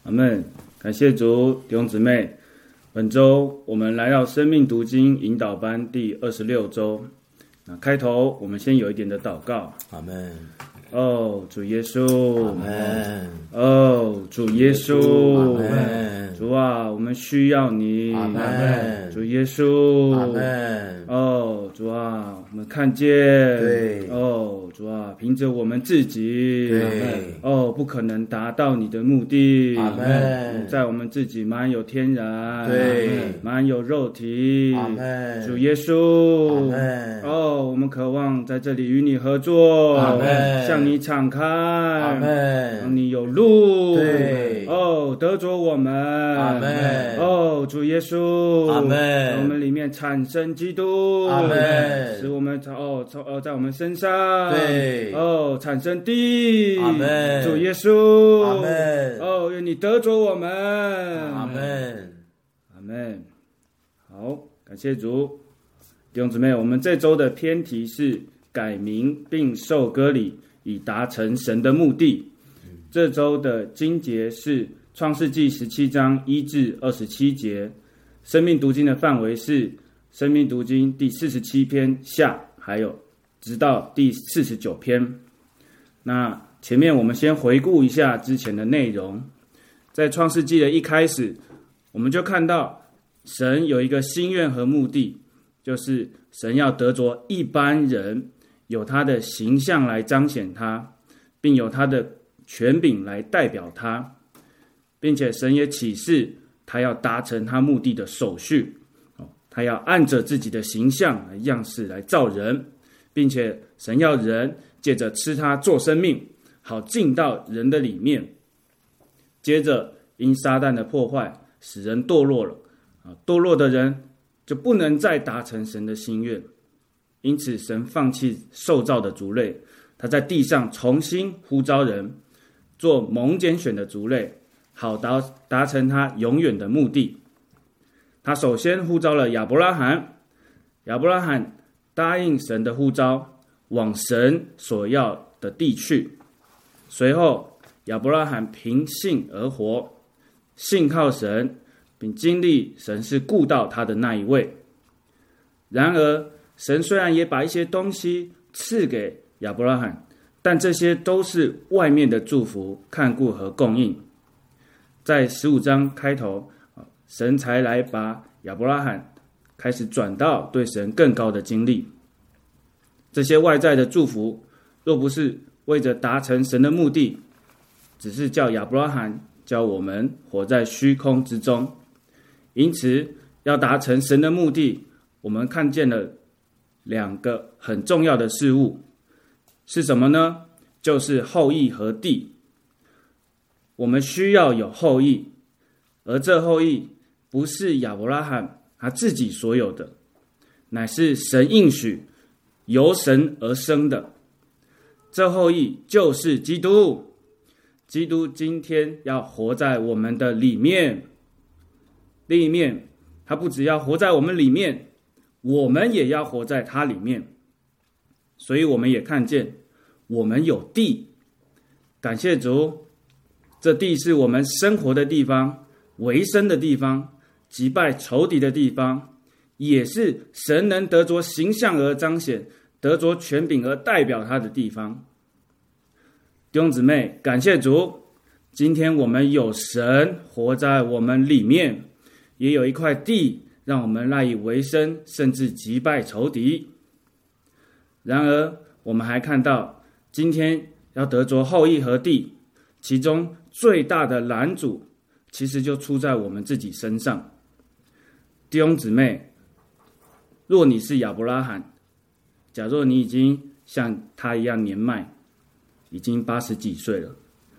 阿们，感谢主，弟兄姊妹，本周我们来到生命读经引导班第26周。那开头我们先有一点的祷告。 阿们。 哦，主耶稣， 阿们。 哦，主耶稣， 阿们。 主啊，我们需要你。 阿们。 主耶稣， 阿们。 哦，主啊，我们看见， 对， 哦，主啊，凭着我们自己， 对， 哦，不可能达到你的目的。 阿们。 在我们自己满有天然， 对， 满有肉体。 阿们。 主耶稣， 阿们。 哦，我们渴望在这里与你合作， 阿们。 向你敞开， 阿们。 让你有路， 对， 哦，得着我们， 阿们。 哦，主耶稣， 阿们。 让我们里面产生基督， 阿们。 使我们在我们身上， 对， 哦，产生地， 阿们。 主耶稣， 阿们。 哦，愿你得着我们， 阿们。 阿们。好，感谢主。弟兄姊妹，我们这周的篇题是改名并受割礼，以达成神的目的。这周的经节是创世纪17章1至27节，生命读经的范围是生命读经第47篇下，还有直到第49篇。那前面我们先回顾一下之前的内容。在创世纪的一开始，我们就看到神有一个心愿和目的，就是神要得着一般人，有他的形象来彰显他，并有他的权柄来代表他，并且神也启示他要达成他目的的手续，他要按着自己的形象样式来造人，并且神要人借着吃他做生命，好进到人的里面。接着因撒旦的破坏，使人堕落了，堕落的人就不能再达成神的心愿，因此神放弃受造的族类，他在地上重新呼召人做蒙拣选的族类，好达成他永远的目的。他首先呼召了亚伯拉罕，亚伯拉罕答应神的呼召，往神所要的地去。随后亚伯拉罕凭信而活，信靠神，并经历神是顾到他的那一位。然而神虽然也把一些东西赐给亚伯拉罕，但这些都是外面的祝福、看顾和供应。在15章开头，神才来把亚伯拉罕开始转到对神更高的经历。这些外在的祝福，若不是为着达成神的目的，只是叫亚伯拉罕叫我们活在虚空之中。因此要达成神的目的，我们看见了两个很重要的事物，是什么呢？就是后裔和地。我们需要有后裔，而这后裔不是亚伯拉罕他自己所有的，乃是神应许由神而生的。这后裔就是基督。基督今天要活在我们的里面，另一面他不只要活在我们里面，我们也要活在他里面。所以我们也看见我们有地，感谢主，这地是我们生活的地方，维生的地方，击败仇敌的地方，也是神能得着形象而彰显，得着权柄而代表他的地方。弟兄姊妹，感谢主，今天我们有神活在我们里面，也有一块地让我们赖以为生，甚至击败仇敌。然而我们还看到今天要得着后裔和地，其中最大的拦阻其实就出在我们自己身上。弟兄姊妹，若你是亚伯拉罕，假若你已经像他一样年迈，已经80几岁了，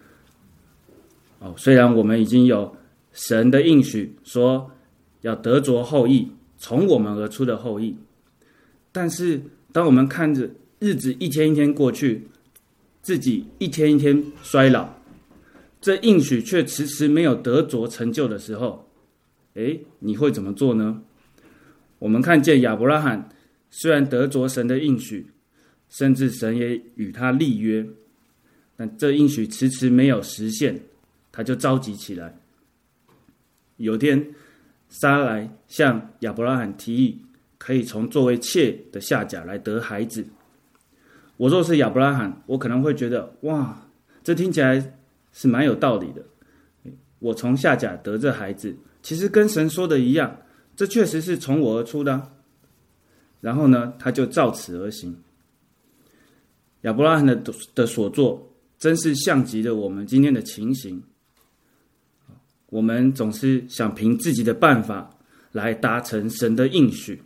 虽然我们已经有神的应许说要得着后裔，从我们而出的后裔，但是当我们看着日子一天一天过去，自己一天一天衰老，这应许却迟迟没有得着成就的时候，你会怎么做呢？我们看见亚伯拉罕虽然得着神的应许，甚至神也与他立约，但这应许迟迟没有实现， 他就着急起来。有天，撒来向亚伯拉罕提议，可以从作为妾的夏甲来得孩子。我若是亚伯拉罕，我可能会觉得，哇，这听起来是蛮有道理的。我从夏甲得这孩子，其实跟神说的一样，这确实是从我而出的啊。然后呢，他就照此而行。亚伯拉罕的所作，真是像极了我们今天的情形。我们总是想凭自己的办法来达成神的应许，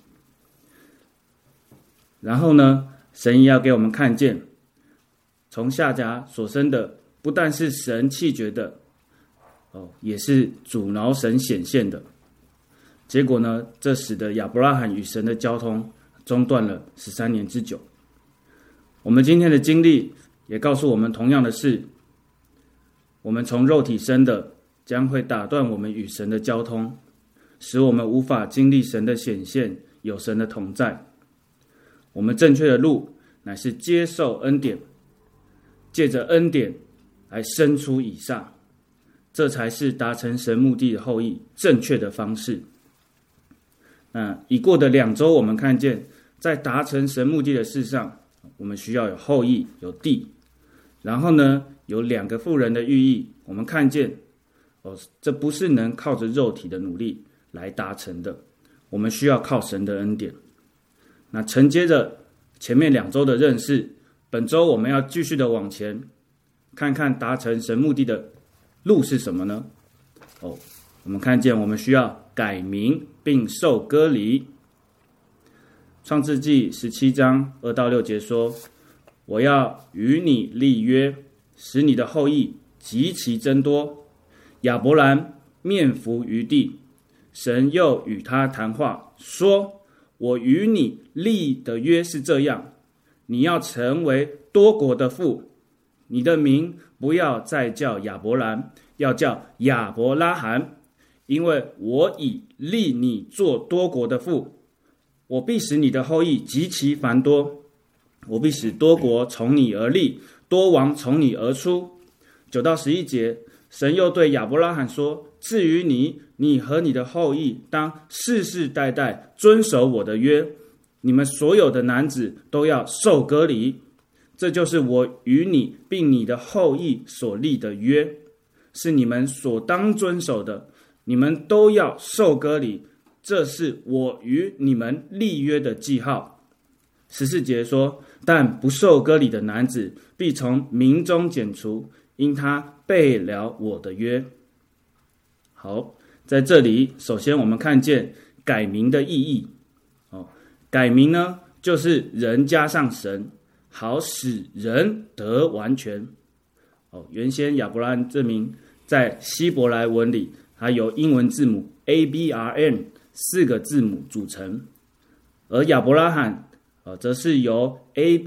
然后呢，神也要给我们看见，从夏甲所生的不但是神弃绝的，也是阻挠神显现的。结果呢，这使得亚伯拉罕与神的交通中断了13年之久。我们今天的经历也告诉我们同样的事，我们从肉体生的将会打断我们与神的交通，使我们无法经历神的显现，有神的同在。我们正确的路乃是接受恩典，借着恩典来生出以撒，这才是达成神目的的后裔正确的方式。已过的2周，我们看见在达成神目的的事上，我们需要有后裔，有地。然后呢，有2个妇人的寓意，我们看见这不是能靠着肉体的努力来达成的，我们需要靠神的恩典。那承接着前面2周的认识，本周我们要继续的往前，看看达成神目的的路是什么呢？我们看见我们需要改名并受割礼。创世纪17章2到6节说，我要与你立约，使你的后裔极其增多。亚伯兰面伏于地，神又与他谈话，说，我与你立的约是这样，你要成为多国的父，你的名不要再叫亚伯兰，要叫亚伯拉罕，因为我已立你做多国的父，我必使你的后裔极其繁多，我必使多国从你而立，多王从你而出。9到11节，神又对亚伯拉罕说，至于你，你和你的后裔当世世代代遵守我的约，你们所有的男子都要受割礼，这就是我与你并你的后裔所立的约，是你们所当遵守的，你们都要受割礼，这是我与你们立约的记号。14节说，但不受割礼的男子必从民中剪除，因他背了我的约。好，在这里首先我们看见改名的意义。改名呢，就是人加上神，好使人得完全。原先亚伯拉罕这名在希伯来文里，它由英文字母 ABRN 4个字母组成，而亚伯拉罕则是由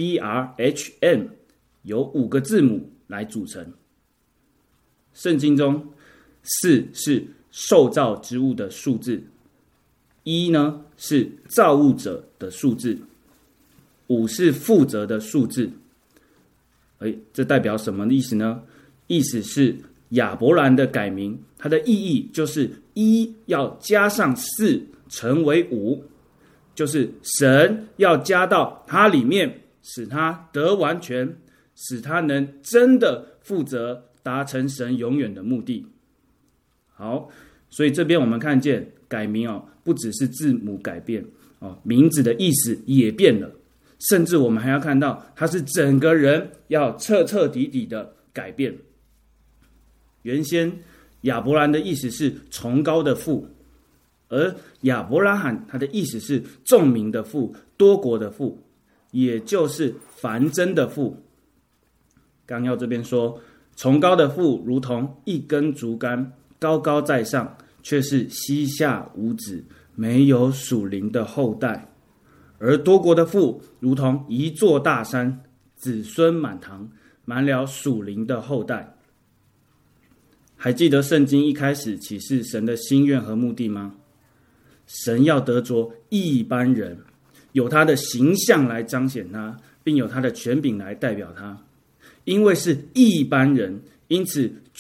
ABRHN 由5个字母来组成。圣经中4是受造之物的数字，1呢是造物者的数字，5是负责的数字。这代表什么意思呢？意思是亚伯兰的改名，它的意义就是1要加上4成为5，就是神要加到它里面，使它得完全，使它能真的负责达成神永远的目的。好，所以这边我们看见改名不只是字母改变名字的意思也变了，甚至我们还要看到他是整个人要彻彻底底的改变。原先亚伯兰的意思是崇高的父，而亚伯拉罕他的意思是众民的父，多国的父，也就是繁增的父。纲要这边说，崇高的父如同一根竹竿，高高在上，却是膝下无子，没有属灵的后代；而多国的父如同一座大山，子孙满堂，满了属灵的后代。还记得圣经一开始启示神的心愿和目的吗？神要得着一般人，有他的形象来彰显他，并有他的权柄来代表他。因为是一般人，因此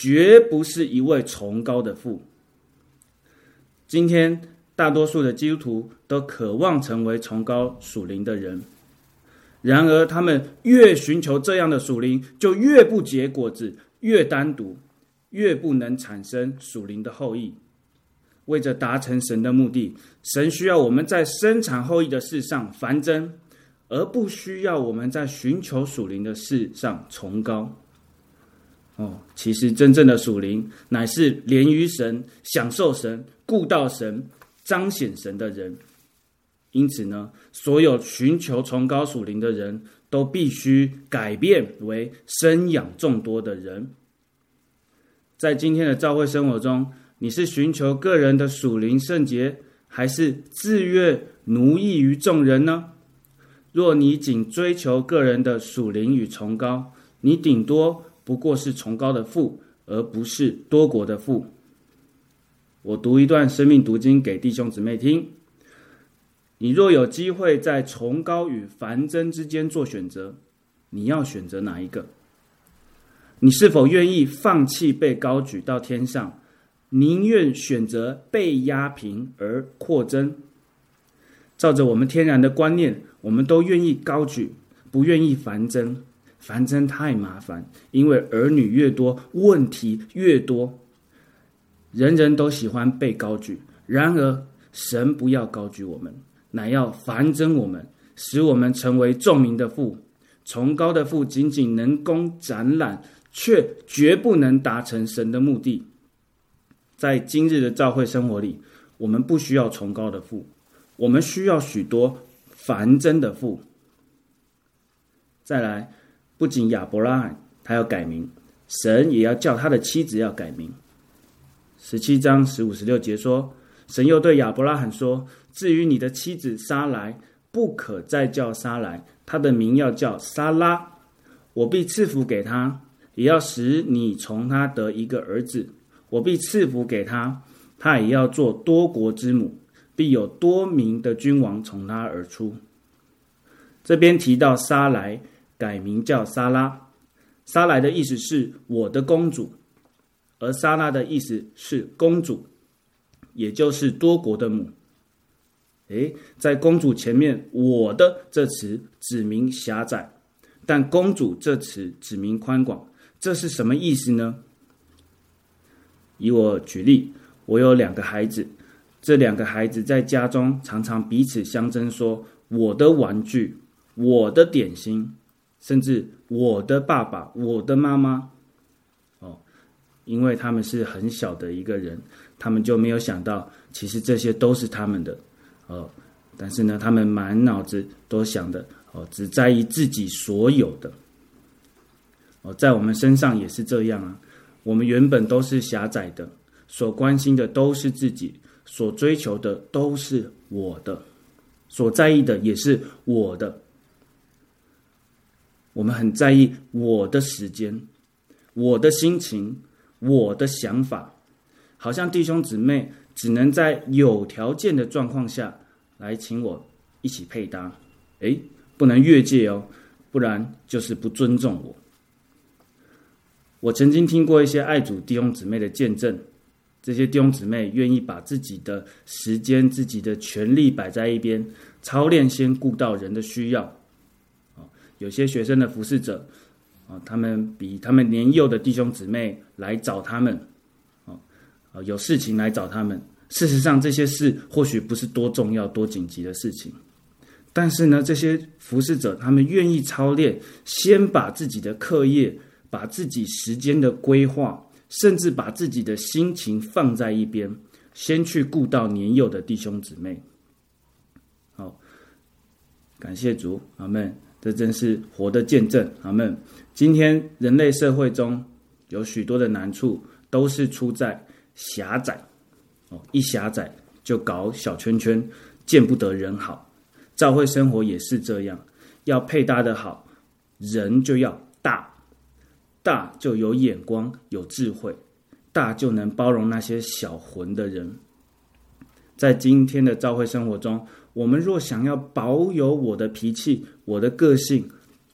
绝不是一位崇高的父。今天大多数的基督徒都渴望成为崇高属灵的人，然而他们越寻求这样的属灵，就越不结果子，越单独，越不能产生属灵的后裔。为着达成神的目的，神需要我们在生产后裔的事上繁增，而不需要我们在寻求属灵的事上崇高。其实真正的属灵乃是连于神、享受神、顾到神、彰显神的人。因此呢，所有寻求崇高属灵的人都必须改变为生养众多的人。在今天的教会生活中，你是寻求个人的属灵圣洁，还是自愿奴役于众人呢？若你仅追求个人的属灵与崇高，你顶多不过是崇高的父，而不是多国的父。我读一段生命读经给弟兄姊妹听。你若有机会在崇高与繁增之间做选择，你要选择哪一个？你是否愿意放弃被高举到天上，宁愿选择被压平而扩增？照着我们天然的观念，我们都愿意高举，不愿意繁增。繁增太麻烦，因为儿女越多，问题越多。人人都喜欢被高举，然而神不要高举我们，乃要繁增我们，使我们成为众民的父。崇高的父仅仅能供展览，却绝不能达成神的目的。在今日的教会生活里，我们不需要崇高的父，我们需要许多繁增的父。再来，不仅亚伯拉罕他要改名，神也要叫他的妻子要改名。17章15、16节说，神又对亚伯拉罕说，至于你的妻子撒来，不可再叫撒来，她的名要叫撒拉。我必赐福给她，也要使你从她得一个儿子。我必赐福给她，她也要做多国之母，必有多名的君王从她而出。这边提到撒来改名叫撒拉，撒来的意思是我的公主，而撒拉的意思是公主，也就是多国的母。在公主前面，我的这词指明狭窄，但公主这词指明宽广，这是什么意思呢？以我举例，我有2个孩子，这2个孩子在家中常常彼此相争，说我的玩具、我的点心，甚至我的爸爸、我的妈妈。因为他们是很小的一个人，他们就没有想到其实这些都是他们的。但是呢，他们满脑子都想的只在意自己所有的。在我们身上也是这样啊，我们原本都是狭窄的，所关心的都是自己，所追求的都是我的，所在意的也是我的。我们很在意我的时间、我的心情、我的想法，好像弟兄姊妹只能在有条件的状况下来请我一起配搭，不能越界哦，不然就是不尊重我。我曾经听过一些爱主弟兄姊妹的见证，这些弟兄姊妹愿意把自己的时间、自己的权利摆在一边，操练先顾到人的需要。有些学生的服侍者，他们比他们年幼的弟兄姊妹来找他们，有事情来找他们。事实上，这些事或许不是多重要、多紧急的事情，但是呢，这些服侍者他们愿意操练，先把自己的课业、把自己时间的规划，甚至把自己的心情放在一边，先去顾到年幼的弟兄姊妹。好，感谢主，阿们。这真是活的见证，阿们。今天人类社会中有许多的难处，都是出在狭窄。一狭窄就搞小圈圈，见不得人好。教会生活也是这样，要配搭的好，人就要大，大就有眼光、有智慧，大就能包容那些小混的人。在今天的教会生活中，我们若想要保有我的脾气、我的个性、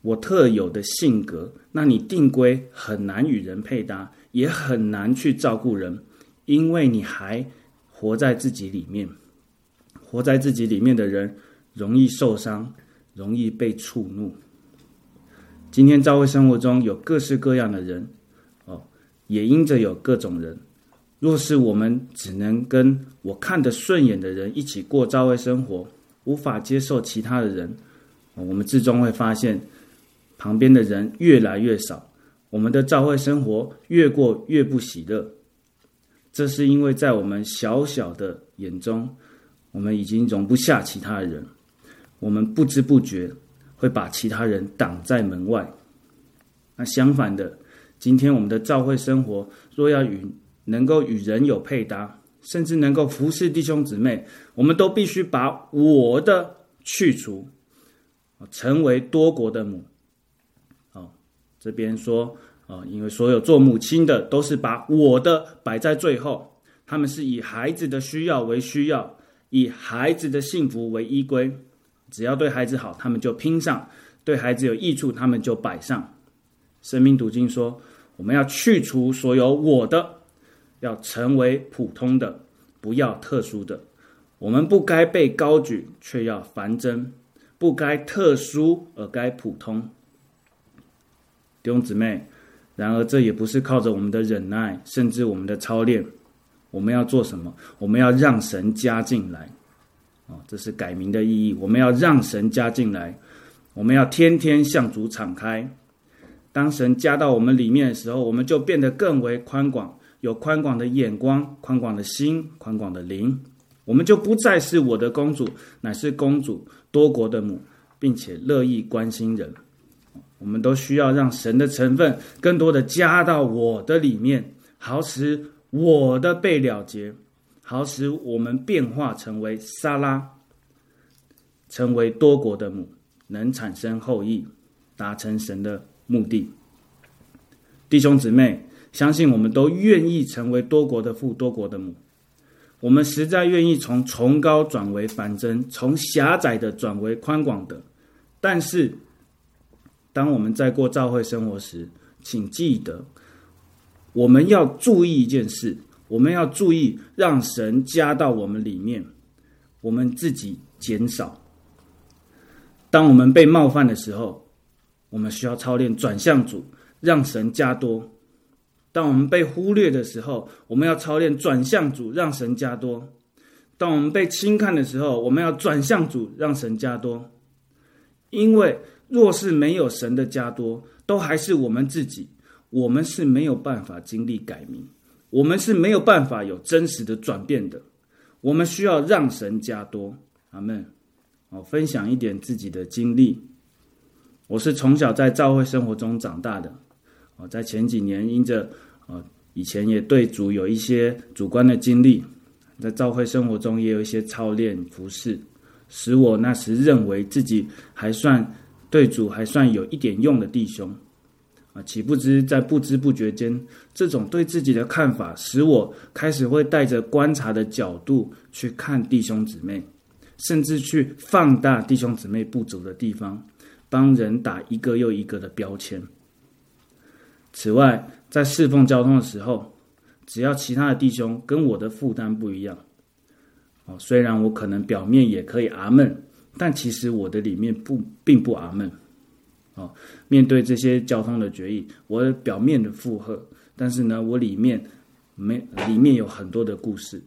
我特有的性格，那你定规很难与人配搭，也很难去照顾人，因为你还活在自己里面。活在自己里面的人容易受伤，容易被触怒。今天教会生活中有各式各样的人，也因着有各种人。若是我们只能跟我看得顺眼的人一起过教会生活，无法接受其他的人，我们最终会发现旁边的人越来越少，我们的教会生活越过越不喜乐。这是因为在我们小小的眼中，我们已经容不下其他的人，我们不知不觉会把其他人挡在门外。那相反的，今天我们的教会生活若要能够与人有配搭，甚至能够服侍弟兄姊妹，我们都必须把我的去除，成为多国的母。这边说，因为所有做母亲的都是把我的摆在最后，他们是以孩子的需要为需要，以孩子的幸福为依归，只要对孩子好，他们就拼上；对孩子有益处，他们就摆上。生命读经说，我们要去除所有我的，要成为普通的，不要特殊的。我们不该被高举，却要繁增；不该特殊，而该普通。弟兄姊妹，然而这也不是靠着我们的忍耐，甚至我们的操练。我们要做什么？我们要让神加进来。这是改名的意义。我们要让神加进来，我们要天天向主敞开。当神加到我们里面的时候，我们就变得更为宽广，有宽广的眼光，宽广的心，宽广的灵。我们就不再是我的公主，乃是公主，多国的母，并且乐意关心人。我们都需要让神的成分更多的加到我的里面，好使我的被了结，好使我们变化成为撒拉，成为多国的母，能产生后裔，达成神的目的。弟兄姊妹，相信我们都愿意成为多国的父，多国的母。我们实在愿意从崇高转为繁增，从狭窄的转为宽广的。但是当我们在过教会生活时，请记得我们要注意一件事，我们要注意让神加到我们里面，我们自己减少。当我们被冒犯的时候，我们需要操练转向主，让神加多。当我们被忽略的时候，我们要操练转向主，让神加多。当我们被轻看的时候，我们要转向主，让神加多。因为若是没有神的加多，都还是我们自己，我们是没有办法经历改名，我们是没有办法有真实的转变的。我们需要让神加多。阿们。分享一点自己的经历。我是从小在教会生活中长大的。在前几年因着以前也对主有一些主观的经历，在教会生活中也有一些操练服事，使我那时认为自己还算对主还算有一点用的弟兄。岂不知在不知不觉间，这种对自己的看法使我开始会带着观察的角度去看弟兄姊妹，甚至去放大弟兄姊妹不足的地方，帮人打一个又一个的标签。此外，在侍奉交通的时候，只要其他的弟兄跟我的负担不一样，虽然我可能表面也可以阿们，但其实我的里面并不阿们。面对这些交通的决议，我的表面的附和，但是呢，我里面有很多的故事。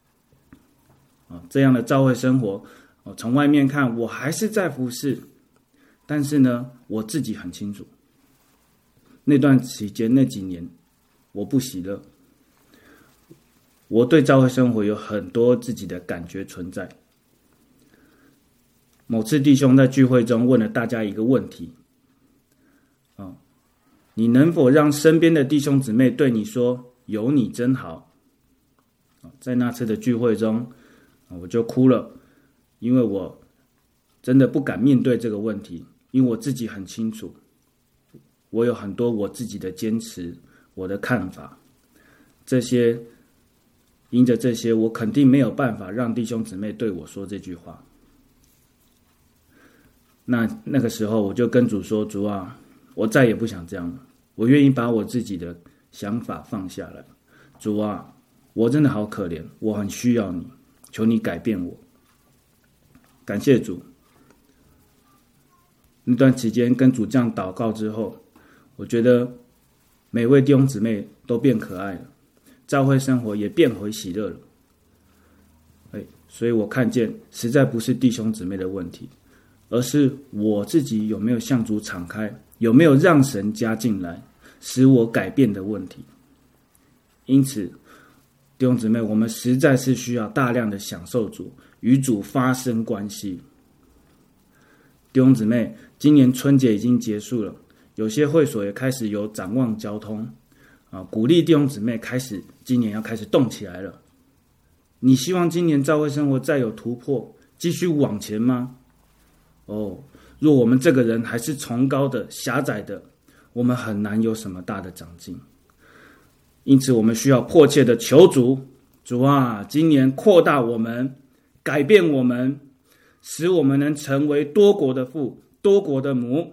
这样的教会生活，从外面看我还是在服侍，但是呢，我自己很清楚，那段期间那几年我不喜乐，我对教会生活有很多自己的感觉存在。某次弟兄在聚会中问了大家一个问题，你能否让身边的弟兄姊妹对你说有你真好？在那次的聚会中，我就哭了，因为我真的不敢面对这个问题，因为我自己很清楚，我有很多我自己的坚持，我的看法，因着这些，我肯定没有办法让弟兄姊妹对我说这句话。 那个时候我就跟主说，主啊，我再也不想这样了，我愿意把我自己的想法放下来。主啊，我真的好可怜，我很需要你，求你改变我。感谢主。那段期间跟主这样祷告之后，我觉得每位弟兄姊妹都变可爱了，教会生活也变回喜乐了。所以我看见实在不是弟兄姊妹的问题，而是我自己有没有向主敞开，有没有让神加进来，使我改变的问题。因此弟兄姊妹，我们实在是需要大量的享受主，与主发生关系。弟兄姊妹，今年春节已经结束了，有些会所也开始有展望交通鼓励弟兄姊妹今年要开始动起来了。你希望今年教会生活再有突破，继续往前吗？若我们这个人还是崇高的、狭窄的，我们很难有什么大的长进。因此我们需要迫切的求主啊，今年扩大我们，改变我们，使我们能成为多国的父，多国的母。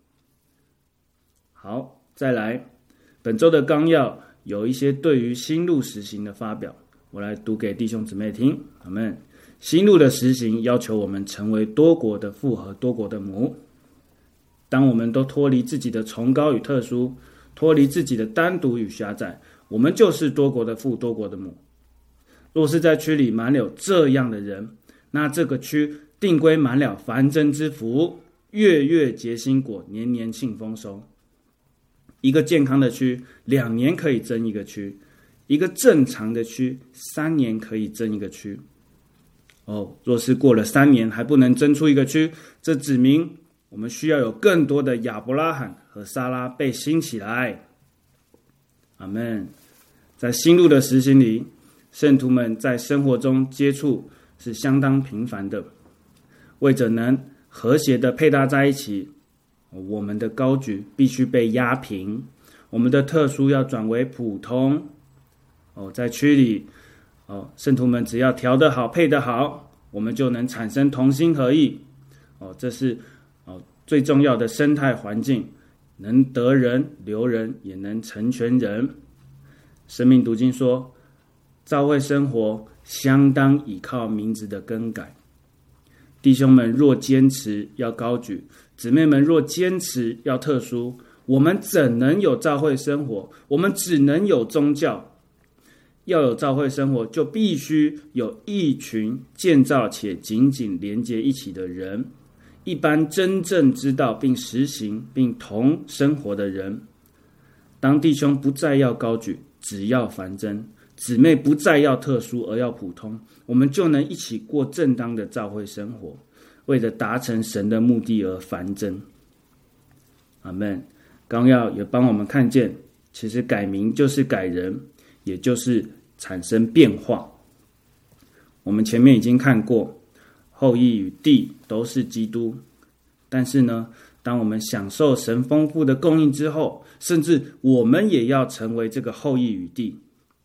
好，再来，本周的纲要有一些对于新路实行的发表，我来读给弟兄姊妹听。阿们。新路的实行要求我们成为多国的父和多国的母。当我们都脱离自己的崇高与特殊，脱离自己的单独与狭窄，我们就是多国的父，多国的母。若是在区里满了这样的人，那这个区定归满了繁增之福，月月结新果，年年庆丰收。一个健康的区2年可以增一个区，一个正常的区3年可以增一个区。若是过了3年还不能增出一个区，这指明我们需要有更多的亚伯拉罕和撒拉被兴起来。阿们。在新路的实行里，圣徒们在生活中接触是相当频繁的，为着能和谐的配搭在一起，我们的高举必须被压平，我们的特殊要转为普通。在区里圣徒们只要调得好，配得好，我们就能产生同心合意。这是最重要的生态环境，能得人留人，也能成全人。生命读经说，教会生活相当倚靠名字的更改。弟兄们若坚持要高举，姊妹们若坚持要特殊，我们怎能有教会生活？我们只能有宗教。要有教会生活，就必须有一群建造且紧紧连接一起的人，一般真正知道并实行并同生活的人。当弟兄不再要高举，只要繁增，姊妹不再要特殊而要普通，我们就能一起过正当的教会生活，为了达成神的目的而繁增。阿们。纲要也帮我们看见，其实改名就是改人，也就是产生变化。我们前面已经看过，后裔与地都是基督，但是呢，当我们享受神丰富的供应之后，甚至我们也要成为这个后裔与地。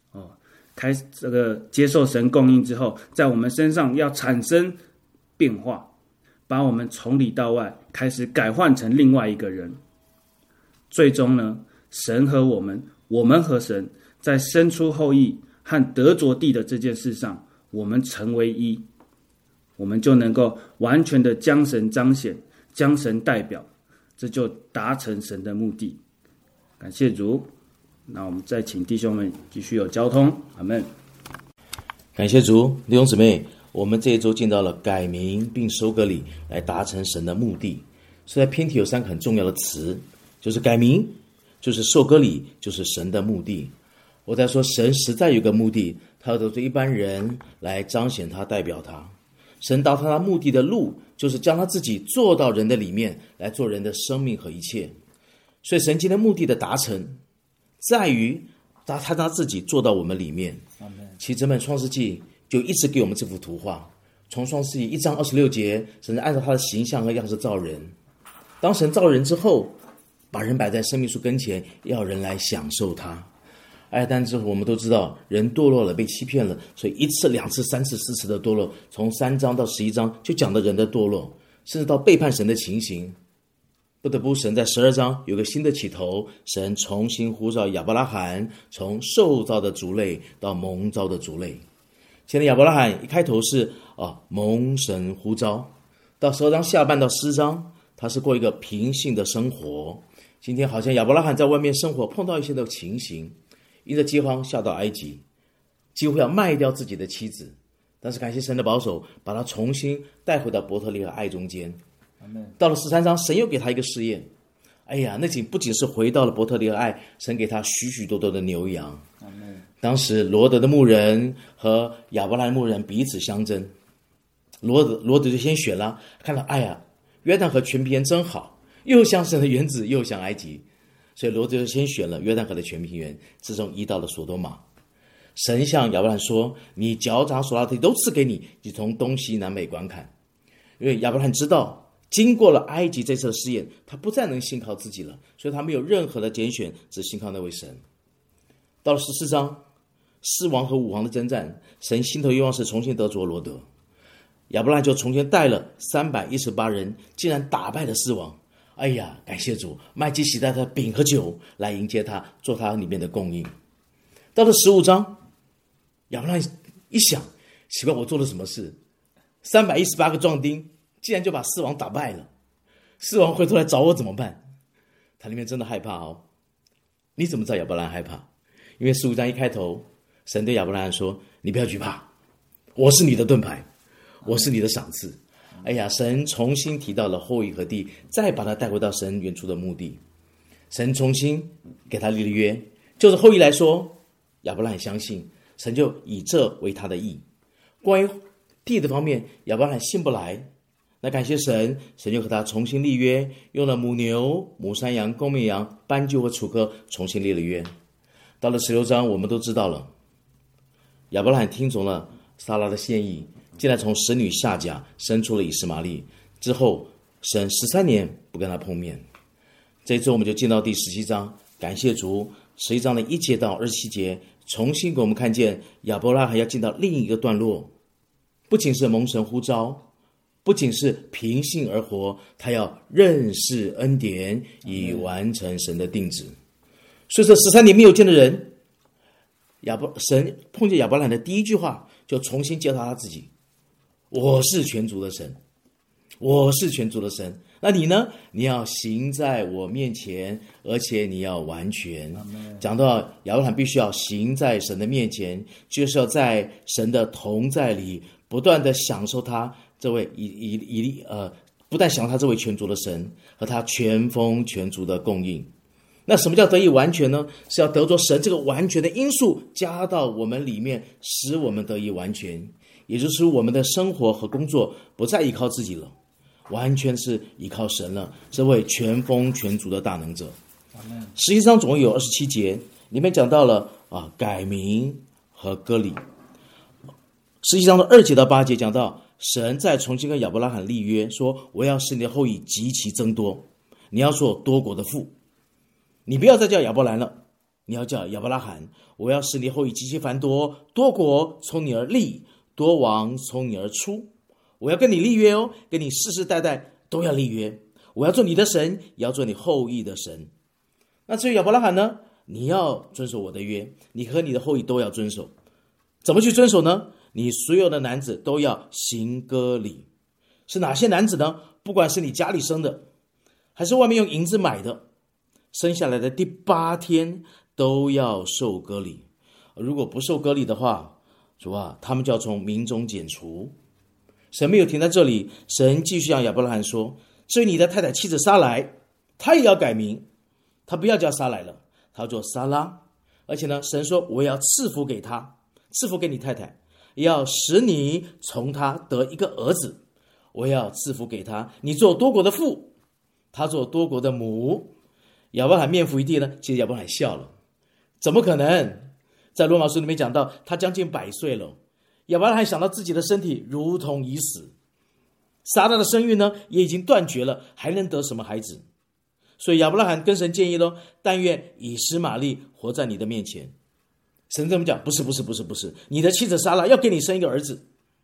接受神供应之后，在我们身上要产生变化，把我们从里到外开始改换成另外一个人。最终呢，神和我们和神在生出后裔和得着地的这件事上，我们成为一，我们就能够完全的将神彰显，将神代表，这就达成神的目的。感谢主。那我们再请弟兄们继续有交通。阿们。 感谢主。弟兄姊妹，我们这一周进到了改名并收割里，来达成神的目的。所以在篇题有3个很重要的词，就是改名，就是受割礼，就是神的目的。我在说，神实在有个目的，他要得罪一般人来彰显他，代表他。神达到他目的的路，就是将他自己做到人的里面，来做人的生命和一切。所以神今天目的的达成，在于他自己做到我们里面。其实整本创世纪就一直给我们这幅图画，从创世纪1章26节，神按照他的形象和样式造人。当神造人之后，把人摆在生命树跟前，要人来享受他。但之后我们都知道，人堕落了，被欺骗了，所以1次、2次、3次、4次的堕落，从3章到11章就讲的人的堕落。 甚至到背叛神的情形。不得不神在12章有个新的起头，神重新呼召亚伯拉罕从受造的族类到蒙召的族类。现在亚伯拉罕一开头是蒙神呼召，到12章下半到4章，他是过一个平信的生活。今天好像亚伯拉罕在外面生活，碰到一些的情形，因着饥荒下到埃及，几乎要卖掉自己的妻子，但是感谢神的保守，把他重新带回到伯特利和爱中间。到了13章，神又给他一个试验。那不仅是回到了伯特利和爱，神给他许许多多的牛羊。当时罗德的牧人和亚伯兰的牧人彼此相争，罗德就先选了，看到约旦河全平原真好，又像神的园子，又像埃及，所以罗德就先选了约旦河的全平原，自从移到了所多玛。神向亚伯兰说，你脚掌所到的地都赐给你，你从东西南北观看。因为亚伯兰知道经过了埃及这次的试验，他不再能信靠自己了，所以他没有任何的拣选，只信靠那位神。到了14章，4王和5王的征战，神心头愿望是重新得着罗德。亚伯兰就重新带了318人，竟然打败了4王。感谢主，麦基洗德的饼和酒来迎接他，做他里面的供应。到了15章，亚伯兰一想，奇怪，我做了什么事？318个壮丁竟然就把4王打败了，4王回头来找我怎么办？他里面真的害怕哦。你怎么知道亚伯兰害怕？因为15章一开头，神对亚伯兰说，你不要惧怕，我是你的盾牌，我是你的赏赐。神重新提到了后裔和地，再把他带回到神原初的目的。神重新给他立了约，就是后裔来说，亚伯兰相信，神就以这为他的义。关于地的方面，亚伯兰信不来，那感谢神，神就和他重新立约，用了母牛、母山羊、公绵羊、斑鸠和雏鸽重新立了约。到了16章，我们都知道了，亚伯兰听从了撒拉的献议，竟然从使女夏甲生出了以实玛利。之后神13年不跟他碰面。这一周我们就进到第17章，感谢主，11章的1节到27节重新给我们看见亚伯拉罕要进到另一个段落，不仅是蒙神呼召，不仅是凭信而活，他要认识恩典，以完成神的定旨。所以说13年没有见的人，神碰见亚伯兰的第一句话就重新介绍他自己，我是全族的神，我是全族的神。那你呢？你要行在我面前，而且你要完全。讲到亚伯兰必须要行在神的面前，就是要在神的同在里不断的享受他这位不但享受他这位全族的神和他全丰全足的供应。那什么叫得以完全呢？是要得着神这个完全的因素加到我们里面，使我们得以完全，也就是我们的生活和工作不再依靠自己了，完全是依靠神了，这位全丰全足的大能者。11章总共有27节，里面讲到了改名和割礼。11章的2节到8节讲到神再重新跟亚伯拉罕立约，说我要使你的后裔极其增多，你要做多国的父。你不要再叫亚伯兰了，你要叫亚伯拉罕。我要使你后裔极其繁多，多国从你而立，多王从你而出。我要跟你立约哦，跟你世世代代都要立约。我要做你的神，也要做你后裔的神。那至于亚伯拉罕呢？你要遵守我的约，你和你的后裔都要遵守。怎么去遵守呢？你所有的男子都要行割礼。是哪些男子呢？不管是你家里生的，还是外面用银子买的，生下来的第8天都要受割礼。如果不受割礼的话，主啊，他们就要从民中剪除。神没有停在这里，神继续向亚伯拉罕说，至于你的太太妻子撒来，他也要改名，他不要叫撒来了，他要做撒拉。而且呢，神说我要赐福给他，赐福给你太太，也要使你从他得一个儿子。我要赐福给他，你做多国的父，他做多国的母。亚伯拉罕面伏一地呢，其实亚伯拉罕笑了，怎么可能？在罗马书里面讲到他将近100岁了，亚伯拉罕想到自己的身体如同已死，撒拉的生育呢也已经断绝了，还能得什么孩子？所以亚伯拉罕跟神建议咯，但愿以实玛利活在你的面前。神这么讲，不是，你的妻子撒拉要给你生一个儿子。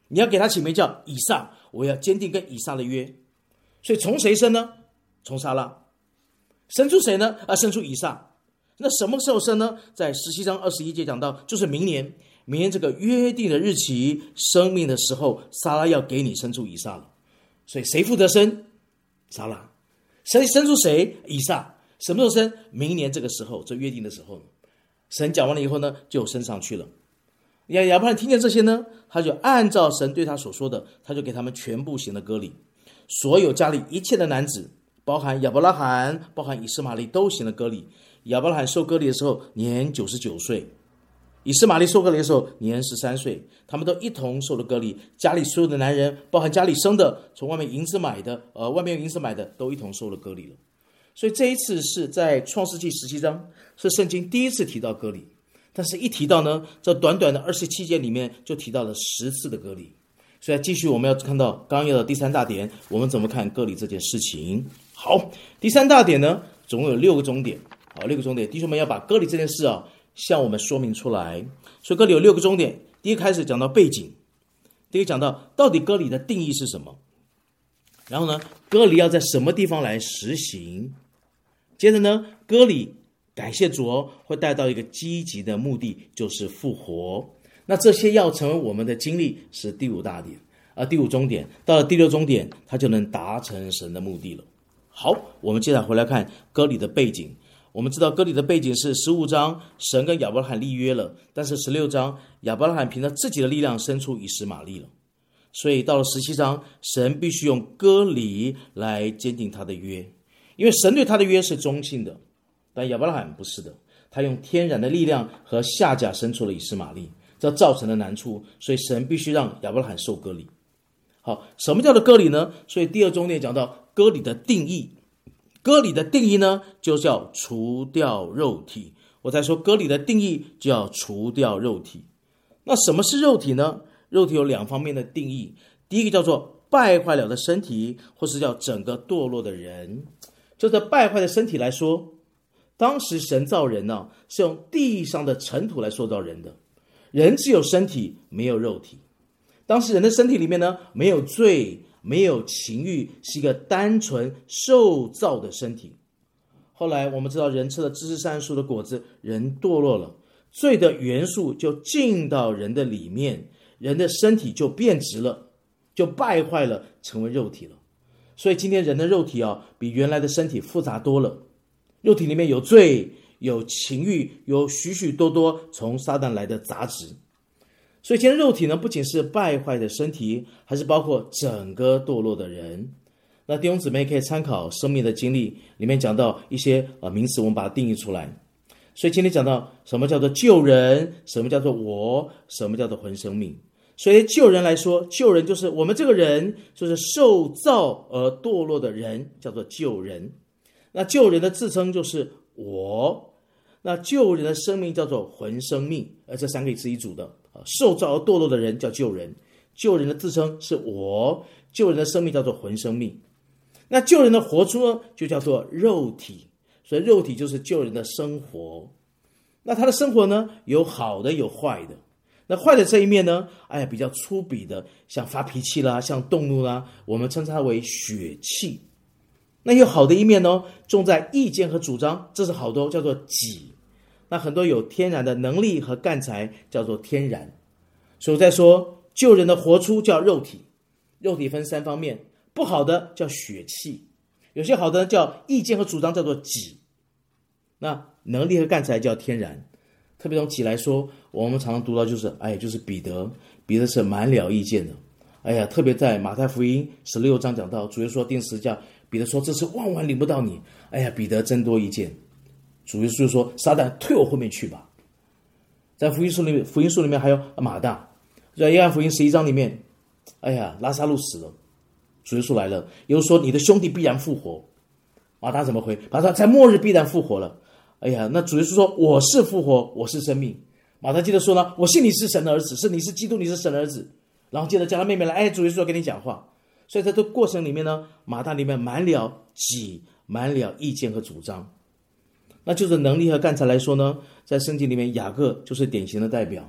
你要给他起名叫以撒，我要坚定跟以撒的约。所以从谁生呢？从撒拉。生出谁呢？生出以撒。那什么时候生呢？在17章21节讲到，就是明年这个约定的日期生命的时候，撒拉要给你生出以撒了。所以谁负责生？撒拉。谁生出谁？以撒。什么时候生？明年这个时候，这约定的时候。神讲完了以后呢，就升上去了。亚伯兰听见这些呢，他就按照神对他所说的，他就给他们全部行了割礼。所有家里一切的男子，包含亚伯拉罕，包含以斯玛利，都行了割礼。亚伯拉罕受割礼的时候年99岁，以斯玛利受割礼的时候年13岁，他们都一同受了割礼。家里所有的男人，包含家里生的，从外面银子买的，外面有银子买的，都一同受了割礼了。所以这一次是在创世纪17章，是圣经第一次提到割礼。但是一提到呢，这短短的27节里面就提到了10次的割礼。所以继续我们要看到刚刚要的第3大点，我们怎么看割礼这件事情。好，第3大点呢，总共有6个重点。好，6个重点，弟兄们要把割礼这件事向我们说明出来。所以割礼有6个重点。第一开始讲到背景，第一讲到到底割礼的定义是什么，然后呢，割礼要在什么地方来实行。接着呢，割礼感谢主会带到一个积极的目的，就是复活。那这些要成为我们的经历，是第5大点，第5终点。到了第6终点，它就能达成神的目的了。好，我们接着回来看割礼的背景。我们知道割礼的背景是15章，神跟亚伯拉罕立约了，但是16章亚伯拉罕凭着自己的力量生出以实玛利了。所以到了17章，神必须用割礼来坚定他的约。因为神对他的约是忠信的，但亚伯拉罕不是的，他用天然的力量和下甲生出了以实玛利，这造成了难处，所以神必须让亚伯拉罕受割礼。好，什么叫做割礼呢？所以第2重点讲到割礼的定义。割礼的定义呢，就叫除掉肉体。我在说割礼的定义就要除掉肉体。那什么是肉体呢？肉体有2方面的定义。第一个叫做败坏了的身体，或是叫整个堕落的人。就这败坏的身体来说，当时神造人是用地上的尘土来塑造人的。人只有身体，没有肉体。当时人的身体里面呢，没有罪，没有情欲，是一个单纯受造的身体。后来我们知道人吃了知识善树的果子，人堕落了，罪的元素就进到人的里面，人的身体就变质了，就败坏了，成为肉体了。所以今天人的肉体比原来的身体复杂多了。肉体里面有罪，有情欲，有许许多多从撒旦来的杂质。所以今天肉体呢，不仅是败坏的身体，还是包括整个堕落的人。那弟兄姊妹可以参考生命的经历，里面讲到一些名词，我们把它定义出来。所以今天讲到什么叫做救人，什么叫做我，什么叫做魂生命。所以救人来说，救人就是我们这个人，就是受造而堕落的人，叫做救人。那救人的自称就是我，那救人的生命叫做魂生命，而这3个是一组的。受造而堕落的人叫救人，救人的自称是我，救人的生命叫做魂生命。那救人的活出呢，就叫做肉体，所以肉体就是救人的生活。那他的生活呢，有好的有坏的。那坏的这一面呢，比较粗鄙的，像发脾气啦，像动怒啦，我们称它为血气。那有好的一面呢，重在意见和主张，这是好的，叫做己。那很多有天然的能力和干才，叫做天然。所以我在说救人的活出叫肉体，肉体分3方面，不好的叫血气，有些好的叫意见和主张，叫做己。那能力和干才叫天然。特别从己来说，我们常常读到就是彼得是满了意见的。特别在马太福音16章讲到，主耶稣说钉十字架，彼得说这是万万领不到你。彼得真多意见。主耶稣就说撒旦退我后面去吧。在福音书里面还有马大，在约翰福音11章里面，拉撒路死了，主耶稣来了，耶稣说你的兄弟必然复活。马大怎么回？马大在末日必然复活了。那主耶稣说我是复活，我是生命。马大接着说呢，我信你是神的儿子，是你是基督，你是神的儿子。然后接着叫他妹妹来，主耶稣要跟你讲话。所以在这个过程里面呢，马大里面满了己，满了意见和主张。那就是能力和干才来说呢，在圣经里面雅各就是典型的代表。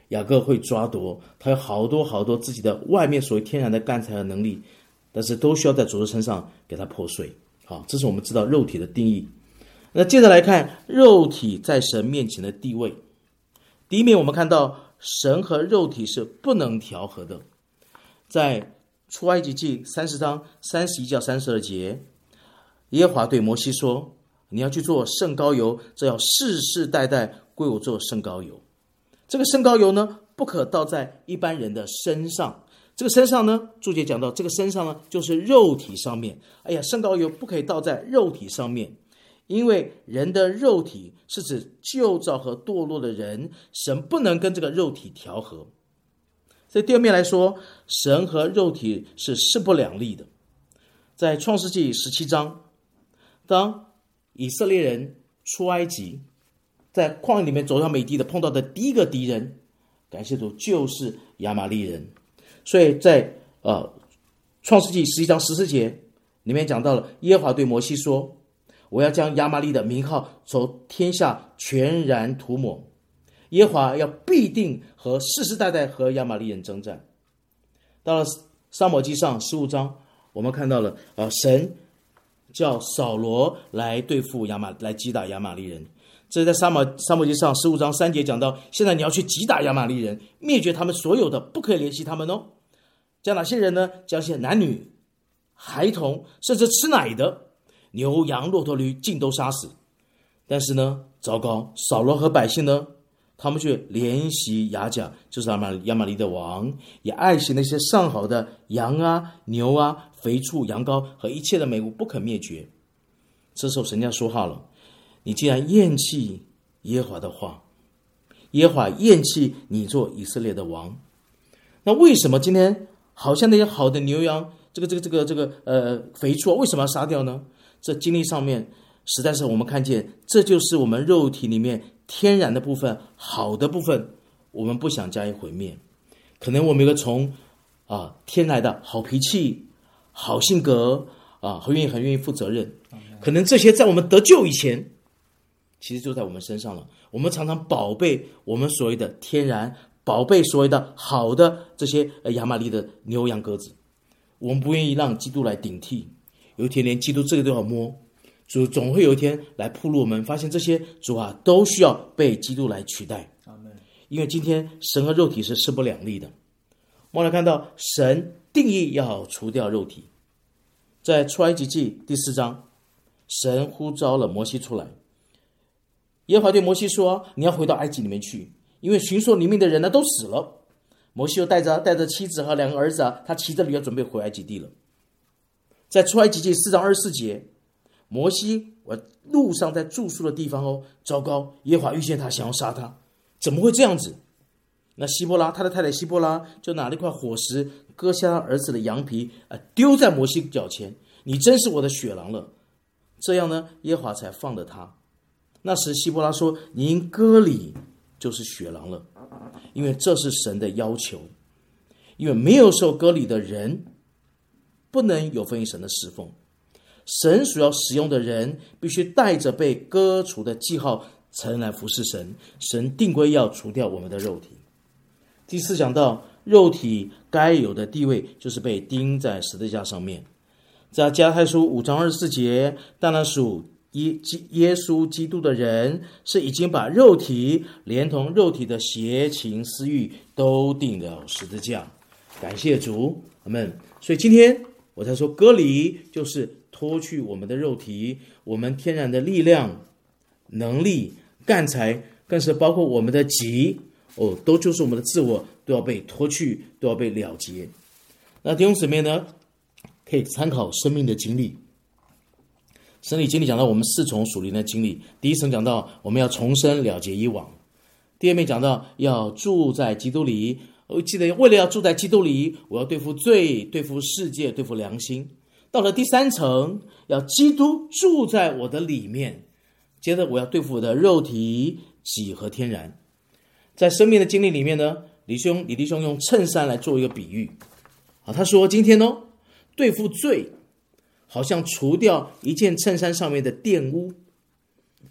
雅各会抓夺，他有好多好多自己的外面所谓天然的干柴和能力，但是都需要在主的身上给他破碎。好，这是我们知道肉体的定义。那接着来看肉体在神面前的地位。第一面我们看到神和肉体是不能调和的，在出埃及记30章31到32节，耶和华对摩西说，你要去做圣膏油，这要世世代代归我做圣膏油。这个圣膏油呢，不可倒在一般人的身上。这个身上呢，注解讲到这个身上呢，就是肉体上面。圣膏油不可以倒在肉体上面，因为人的肉体是指旧造和堕落的人，神不能跟这个肉体调和。所以第二面来说，神和肉体是势不两立的。在创世纪17章，当以色列人出埃及，在旷野里面走向美地的碰到的第一个敌人，感谢主，就是亚玛力人。所以在创世纪11章14节里面讲到了，耶和华对摩西说，我要将亚玛力的名号从天下全然涂抹。耶和华要必定和世世代代和亚玛力人征战。到了撒母耳记上15章，我们看到了神叫扫罗来对付来击打亚玛力人。这是在撒母耳记上15章3节讲到，现在你要去击打亚玛力人，灭绝他们所有的，不可以怜惜他们哦。将哪些人呢？将些男女、孩童，甚至吃奶的牛羊骆驼驴尽都杀死。但是呢，糟糕，扫罗和百姓呢，他们却怜惜亚甲，就是亚玛力的王，也爱惜那些上好的羊啊、牛啊、肥畜、羊羔和一切的美物，不可灭绝。这时候神家说话了，你既然厌弃耶和华的话，耶和华厌弃你做以色列的王，那为什么今天好像那些好的牛羊肥畜为什么要杀掉呢？这经历上面实在是我们看见，这就是我们肉体里面天然的部分，好的部分，我们不想加以毁灭。可能我们有个从天来的好脾气、好性格很愿意负责任，可能这些在我们得救以前，其实就在我们身上了。我们常常宝贝我们所谓的天然，宝贝所谓的好的这些亚玛力的牛羊鸽子，我们不愿意让基督来顶替。有一天连基督这个都要摸，主总会有一天来铺路，我们发现这些主都需要被基督来取代。因为今天神和肉体是势不两立的。我们来看到神定义要除掉肉体，在出埃及记第4章，神呼召了摩西出来。耶和华对摩西说，你要回到埃及里面去，因为寻索你命的人呢都死了。摩西又带着妻子和2个儿子他骑着驴要准备回埃及地了。在出埃及记4章24节，摩西路上在住宿的地方糟糕，耶和华遇见他，想要杀他，怎么会这样子？那希波拉他的太太希波拉就拿了一块火石，割下他儿子的羊皮丢在摩西脚前，你真是我的血狼了。这样呢，耶和华才放了他。那时希波拉说，你因割礼就是血狼了，因为这是神的要求，因为没有受割礼的人不能有分于神的侍奉。神所要使用的人必须带着被割除的记号才能来服侍神。神定规要除掉我们的肉体。第4讲到肉体该有的地位，就是被钉在十字架上面。在加拉太书5章24节，当然属耶稣基督的人是已经把肉体连同肉体的邪情私欲都钉了十字架。感谢主，阿们。所以今天我才说，割礼就是脱去我们的肉体，我们天然的力量、能力、干柴，更是包括我们的己都就是我们的自我，都要被脱去，都要被了结。那弟兄姊妹呢，可以参考生命的经历。生理经历讲到我们4重属灵的经历，第一层讲到我们要重生了结以往，第二面讲到要住在基督里。我记得为了要住在基督里，我要对付罪，对付世界，对付良心。到了第3层，要基督住在我的里面，接着我要对付我的肉体、己和天然。在生命的经历里面呢，李弟兄用衬衫来做一个比喻。他说今天对付罪，好像除掉一件衬衫上面的玷污。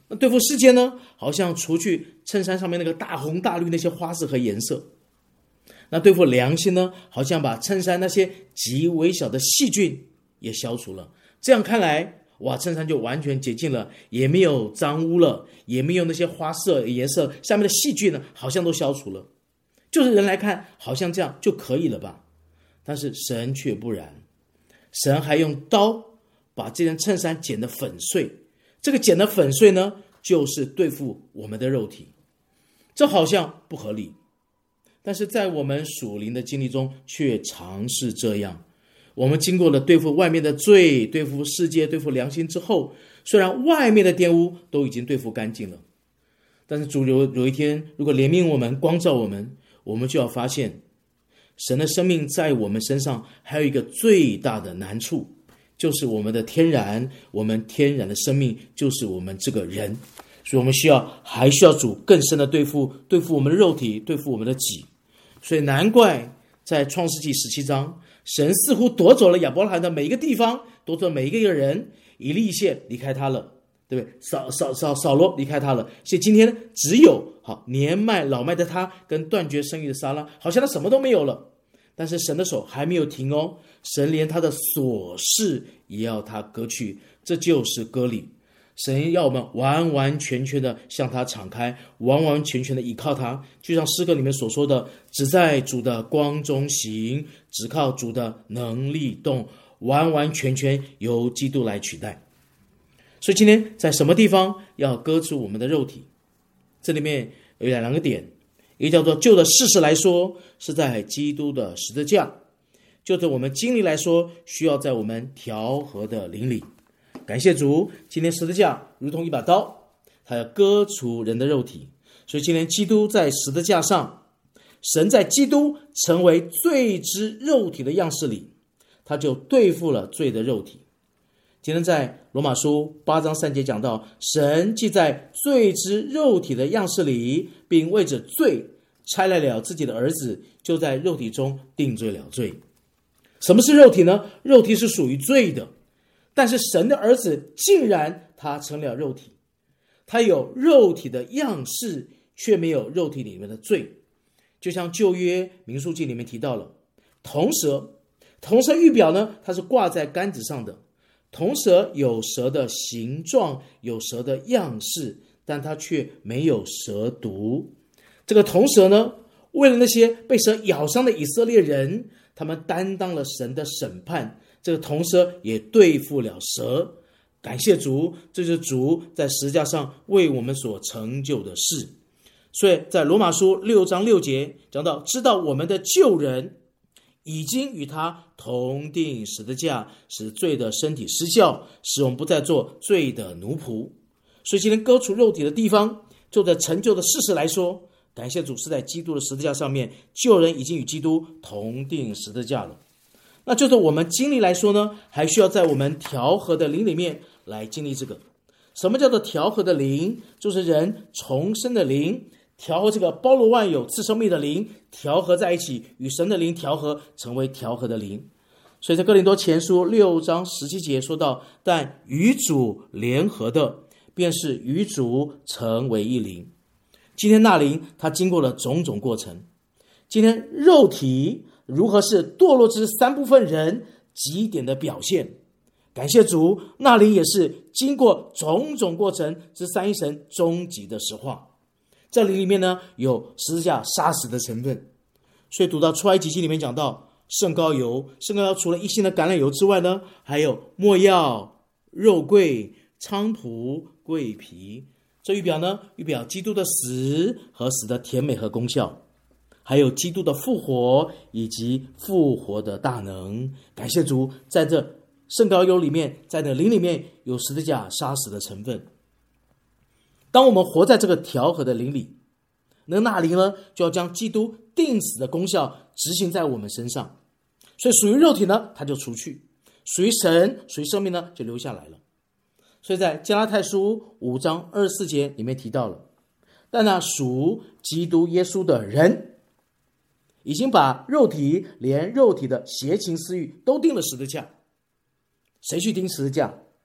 那对付世界呢，好像除去衬衫上面那个大红大绿那些花色和颜色。那对付良心呢，好像把衬衫那些极微小的细菌也消除了。这样看来，哇，衬衫就完全洁净了，也没有脏污了，也没有那些花色颜色下面的细菌呢，好像都消除了。就是人来看，好像这样就可以了吧？但是神却不然，神还用刀把这件衬衫剪得粉碎。这个剪得粉碎呢，就是对付我们的肉体。这好像不合理，但是在我们属灵的经历中却常是这样。我们经过了对付外面的罪，对付世界，对付良心之后，虽然外面的玷污都已经对付干净了，但是主有一天如果怜悯我们，光照我们，我们就要发现神的生命在我们身上还有一个最大的难处，就是我们的天然，我们天然的生命就是我们这个人。所以我们还需要主更深的对付我们的肉体，对付我们的己。所以难怪在创世纪17章，神似乎夺走了亚伯拉罕的每一个地方，夺走每一个人。以利谢离开他了，对不对？扫罗离开他了，所以今天只有年迈老迈的他跟断绝生育的撒拉，好像他什么都没有了。但是神的手还没有停哦，神连他的琐事也要他割去，这就是割礼。神要我们完完全全的向他敞开，完完全全的依靠他，就像诗歌里面所说的，只在主的光中行，只靠主的能力动，完完全全由基督来取代。所以今天在什么地方要割除我们的肉体？这里面有两个点，一个叫做就着事实来说，是在基督的十字架；就着我们经历来说，需要在我们调和的灵里。感谢主，今天十字架如同一把刀，它要割除人的肉体。所以今天基督在十字架上，神在基督成为罪之肉体的样式里，他就对付了罪的肉体。今天在罗马书8章3节讲到，神既在罪之肉体的样式里，并为着罪差来了自己的儿子，就在肉体中定罪了罪。什么是肉体呢？肉体是属于罪的，但是神的儿子竟然他成了肉体，他有肉体的样式，却没有肉体里面的罪。就像旧约民数记里面提到了铜蛇预表呢，它是挂在杆子上的。铜蛇有蛇的形状，有蛇的样式，但它却没有蛇毒。这个铜蛇呢，为了那些被蛇咬伤的以色列人，他们担当了神的审判。这个铜蛇也对付了蛇。感谢主，这就是主在十字架上为我们所成就的事。所以在罗马书6章6节讲到，知道我们的旧人已经与他同定十字架，使罪的身体失效，使我们不再做罪的奴仆。所以今天割除肉体的地方，就在成就的事实来说，感谢主是在基督的十字架上面，旧人已经与基督同定十字架了。那就是我们经历来说呢，还需要在我们调和的灵里面来经历这个。什么叫做调和的灵？就是人重生的灵，调和这个包罗万有赐生命的灵，调和在一起，与神的灵调和，成为调和的灵。所以在哥林多前书6章17节说到，但与主联合的，便是与主成为一灵。今天那灵它经过了种种过程。今天肉体如何是堕落之三部分人极点的表现？感谢主，那灵也是经过种种过程之三一神终极的实化。这里面呢，有十字架杀死的成分。所以读到出埃及记里面讲到圣膏油除了一性的橄榄油之外呢，还有没药、肉桂、菖蒲、桂皮。这预表基督的死和死的甜美和功效，还有基督的复活以及复活的大能。感谢主，在这圣膏油里面，在这灵里面有十字架杀死的成分。当我们活在这个调和的灵里，那灵呢，就要将基督定死的功效执行在我们身上。所以属于肉体呢，它就除去；属于神、属于生命呢，就留下来了。所以在加拉太书5章24节里面提到了，但那属基督耶稣的人，已经把肉体连肉体的邪情私欲都钉了十字架。谁去钉十字架？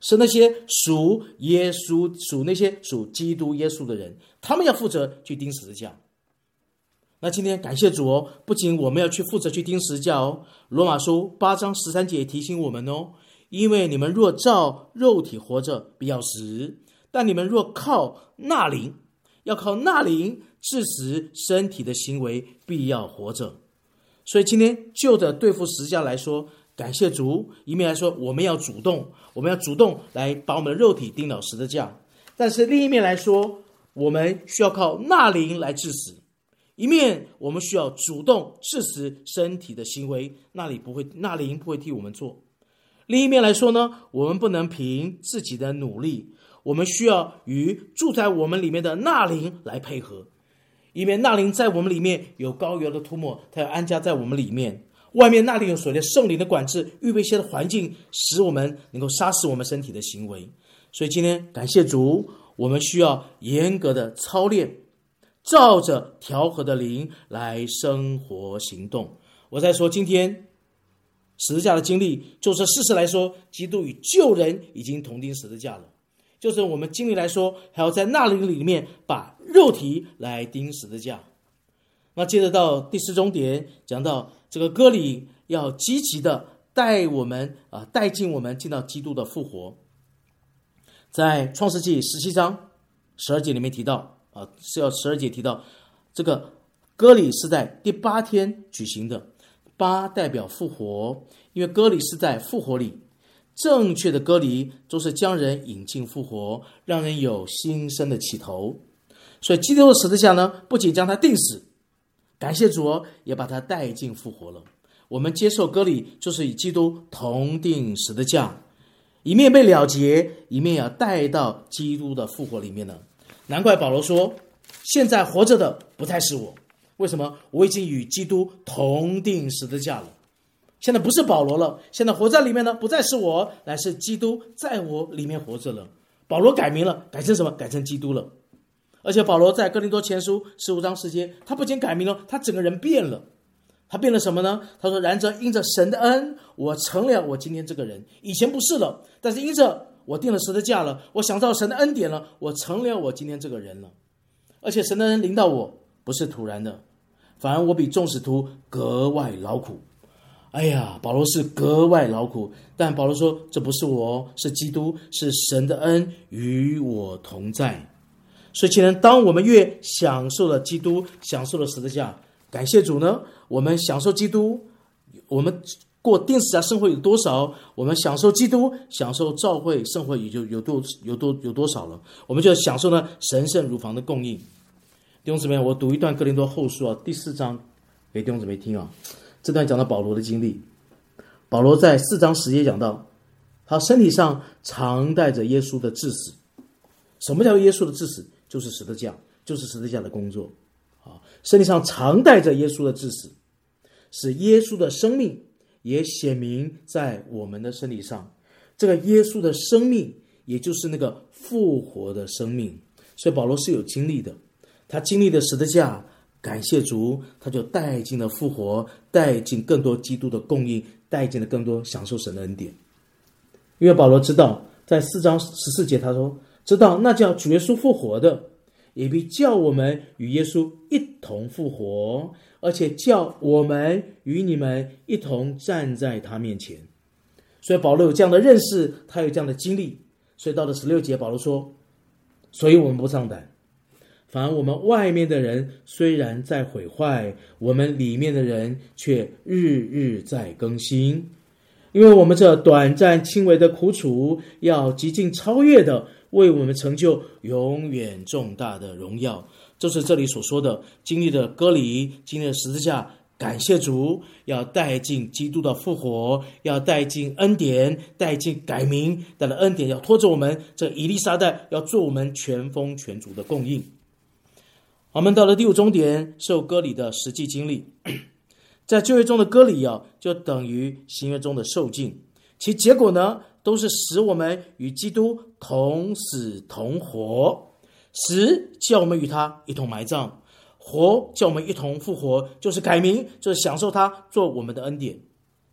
是那些属耶稣、那些属基督耶稣的人，他们要负责去钉十字架。那今天感谢主哦，不仅我们要去负责去钉十字架哦，罗马书8章13节提醒我们哦，因为你们若照肉体活着，必要死；但你们若靠那灵，要靠那灵致死身体的行为，必要活着。所以今天就着对付十字架来说，感谢主，一面来说我们要主动来把我们的肉体钉到十字架，但是另一面来说，我们需要靠那灵来致死。一面我们需要主动致死身体的行为，那灵不会替我们做。另一面来说呢，我们不能凭自己的努力，我们需要与住在我们里面的那灵来配合。一面那灵在我们里面有膏油的涂抹，它要安家在我们里面；外面那灵有所谓的圣灵的管制，预备一些的环境，使我们能够杀死我们身体的行为。所以今天感谢主，我们需要严格的操练，照着调和的灵来生活行动。我在说今天十字架的经历，就是事实来说，基督与旧人已经同钉十字架了。就是我们经历来说，还要在那灵里面把肉体来钉十字架。那接着到第4重点，讲到这个割礼要积极的带进我们进到基督的复活。在创世纪17章12节里面提到12节提到这个割礼是在第8天举行的，8代表复活，因为割礼是在复活里。正确的割礼都是将人引进复活，让人有新生的起头。所以基督的十字架呢，不仅将他钉死，感谢主哦，也把他带进复活了。我们接受割礼，就是与基督同钉十字架，一面被了结，一面要带到基督的复活里面呢。难怪保罗说，现在活着的不再是我，为什么？我已经与基督同钉十字架了。现在不是保罗了，现在活在里面呢，不再是我，乃是基督在我里面活着了。保罗改名了，改成什么？改成基督了。而且保罗在哥林多前书15章10节，他不仅改名了，他整个人变了。他变了什么呢？他说，然则因着神的恩，我成了我今天这个人，以前不是了，但是因着我定了十字架了，我想到神的恩典了，我成了我今天这个人了。而且神的恩临到我不是突然的，反而我比众使徒格外劳苦。哎呀，保罗是格外劳苦，但保罗说，这不是我，是基督，是神的恩与我同在。所以亲人，当我们越享受了基督，享受了十字架，感谢主呢，我们享受基督，我们过钉十字架生活有多少，我们享受基督，享受教会生活也就有多少了，我们就享受呢神圣乳房的供应。弟兄姊妹，我读一段哥林多后书第4章给弟兄姊妹听这段讲到保罗的经历。保罗在4章10节讲到，他身体上常带着耶稣的致死。什么叫耶稣的致死？就是十字架，就是十字架的工作身体上常带着耶稣的致死，使耶稣的生命也显明在我们的身体上。这个耶稣的生命也就是那个复活的生命。所以保罗是有经历的，他经历的十字架，感谢主，他就带进了复活，带进更多基督的供应，带进了更多享受神的恩典。因为保罗知道，在4章14节他说，知道那叫主耶稣复活的，也必叫我们与耶稣一同复活，而且叫我们与你们一同站在他面前。所以保罗有这样的认识，他有这样的经历。所以到了16节，保罗说，所以我们不丧胆，反而我们外面的人虽然在毁坏，我们里面的人却日日在更新。因为我们这短暂轻微的苦楚，要极尽超越的为我们成就永远重大的荣耀。就是这里所说的，经历了割礼，经历了十字架，感谢主，要带进基督的复活，要带进恩典，带进改名，带了恩典要拖着我们，这以利沙代要做我们全丰全足的供应。我们到了第5重点，受割礼的实际经历。在旧约中的割礼就等于新约中的受浸，其结果呢，都是使我们与基督同死同活。死叫我们与他一同埋葬，活叫我们一同复活，就是改名，就是享受他做我们的恩典。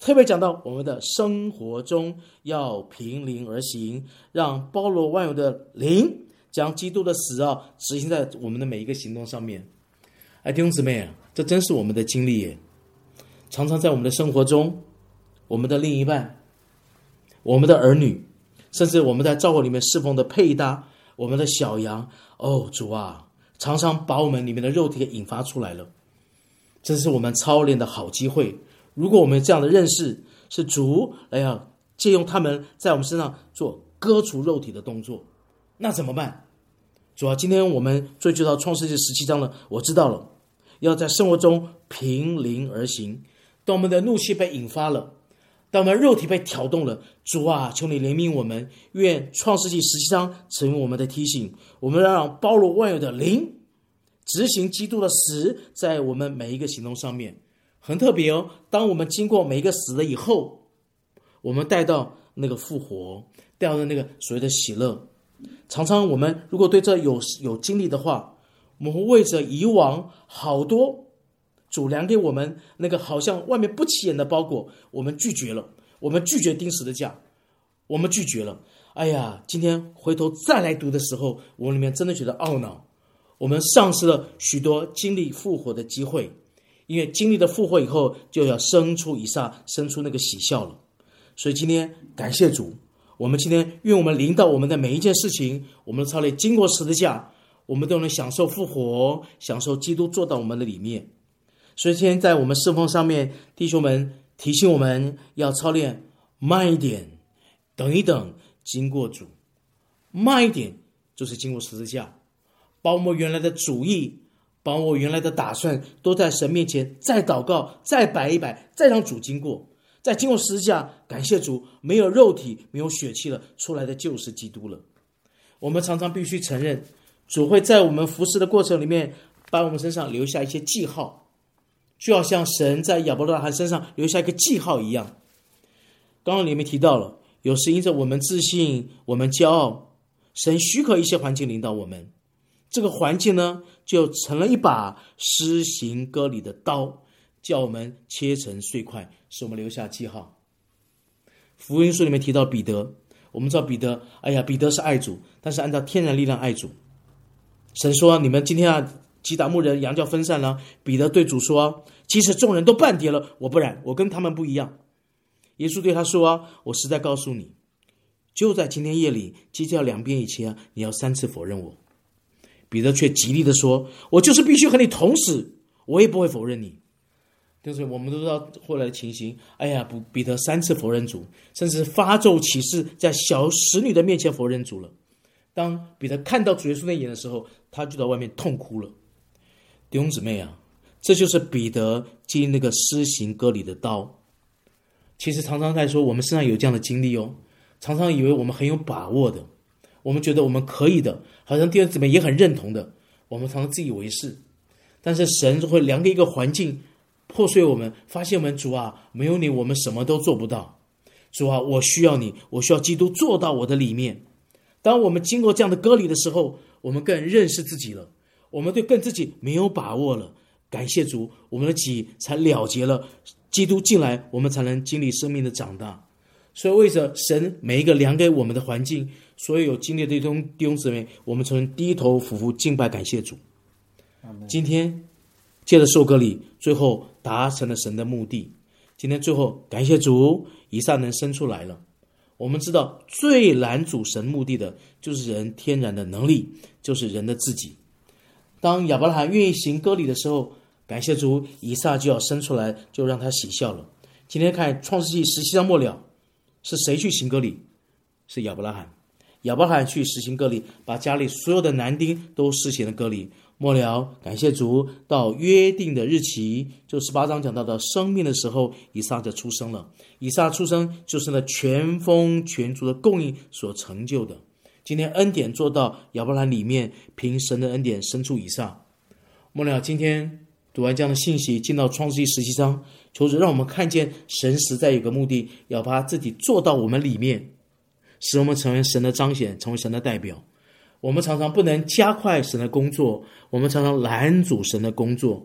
特别讲到我们的生活中要凭灵而行，让包罗万有的灵将基督的死执行在我们的每一个行动上面。弟兄姊妹，这真是我们的经历耶。常常在我们的生活中，我们的另一半，我们的儿女，甚至我们在教会里面侍奉的配搭，我们的小羊，主啊，常常把我们里面的肉体给引发出来了。这是我们操练的好机会。如果我们这样的认识，是主要借用他们在我们身上做割除肉体的动作，那怎么办？主啊，今天我们追究到创世纪17章了，我知道了，要在生活中凭灵而行。当我们的怒气被引发了，当我们肉体被挑动了，主啊，求你怜悯我们，愿创世纪17章成为我们的提醒，我们要让包罗万有的灵执行基督的死在我们每一个行动上面。很特别哦，当我们经过每一个死了以后，我们带到那个复活，带到那个所谓的喜乐。常常我们如果对这有经历的话，我们会为着以往好多主量给我们那个好像外面不起眼的包裹，我们拒绝了，我们拒绝钉十字架，我们拒绝了。今天回头再来读的时候，我们里面真的觉得懊恼，我们丧失了许多经历复活的机会，因为经历了复活以后，就要生出以撒，生出那个喜笑了。所以今天感谢主，我们今天愿我们临到我们的每一件事情，我们的操练经过十字架，我们都能享受复活，享受基督做到我们的里面。所以今天在我们侍奉上面，弟兄们提醒我们要操练慢一点，等一等，经过主。慢一点就是经过十字架，把我们原来的主意，把我原来的打算都在神面前再祷告，再摆一摆，再让主经过，再经过十字架，感谢主，没有肉体，没有血气了，出来的就是基督了。我们常常必须承认，主会在我们服侍的过程里面，把我们身上留下一些记号，就好像神在亚伯拉罕身上留下一个记号一样。刚刚里面提到了，有时因着我们自信，我们骄傲，神许可一些环境领导我们，这个环境呢，就成了一把施行割礼的刀，叫我们切成碎块，使我们留下记号。福音书里面提到彼得，我们知道彼得是爱主，但是按照天然力量爱主。神说，你们今天击打牧人，羊叫分散了。彼得对主说，即使众人都半跌了，我不然，我跟他们不一样。耶稣对他说，我实在告诉你，就在今天夜里，鸡叫两遍以前，你要3次否认我。彼得却极力的说，我就是必须和你同死，我也不会否认你。但是我们都知道后来的情形，彼得3次否认主，甚至发咒起誓，在小使女的面前否认主了。当彼得看到主耶稣那眼的时候，他就在外面痛哭了。弟兄姊妹这就是彼得经历那个施行割礼的刀。其实常常在说，我们身上有这样的经历常常以为我们很有把握的，我们觉得我们可以的，好像弟兄姊妹也很认同的，我们常常自以为是。但是神会量给一个环境，破碎我们，发现我们，主啊，没有你我们什么都做不到。主啊，我需要你，我需要基督做到我的里面。当我们经过这样的割礼的时候，我们更认识自己了，我们对更自己没有把握了。感谢主，我们的己才了结了，基督进来，我们才能经历生命的长大。所以为着神每一个量给我们的环境，所有经历的弟兄姊妹，我们从低头俯伏敬拜感谢主。今天借着受割礼，最后达成了神的目的。今天最后感谢主，以撒能生出来了。我们知道最拦阻神目的的就是人天然的能力，就是人的自己。当亚伯拉罕愿意行割礼的时候，感谢主，以撒就要生出来，就让他喜笑了。今天看创世纪17章末了，是谁去行割礼？是亚伯拉罕。亚伯拉罕去实行割礼，把家里所有的男丁都施行了割礼。末了，感谢主，到约定的日期，就18章讲到的生命的时候，以撒就出生了。以撒出生就是那全丰全足的供应所成就的。今天恩典做到亚伯拉罕里面，凭神的恩典生出以撒。末了，今天读完这样的信息，进到创世纪17章，求主让我们看见神实在有个目的，要把他自己做到我们里面，使我们成为神的彰显，成为神的代表。我们常常不能加快神的工作，我们常常拦阻神的工作。